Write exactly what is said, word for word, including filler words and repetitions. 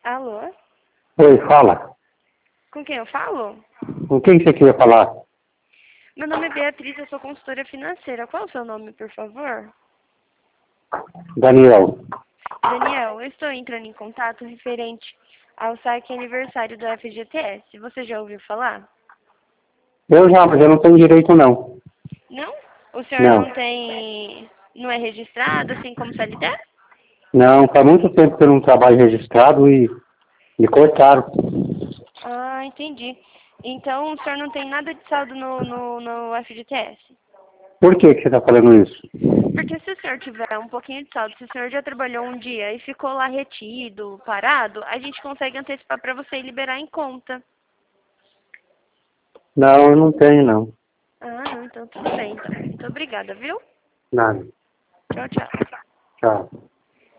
Alô? Oi, fala. Com quem eu falo? Com quem você queria falar? Meu nome é Beatriz, eu sou consultora financeira. Qual é o seu nome, por favor? Daniel. Daniel, eu estou entrando em contato referente ao saque aniversário do F G T S. Você já ouviu falar? Eu já, mas eu não tenho direito não. Não? O senhor Não. não tem... não é registrado, assim como C L T? Não, faz muito tempo que eu não trabalho registrado e me cortaram. Ah, entendi. Então o senhor não tem nada de saldo no, no, no F G T S? Por que que você está falando isso? Porque se o senhor tiver um pouquinho de saldo, se o senhor já trabalhou um dia e ficou lá retido, parado, a gente consegue antecipar para você e liberar em conta. Não, eu não tenho não. Ah, não, então tudo bem, então. Muito obrigada, viu? Nada. Tchau, tchau. Tchau.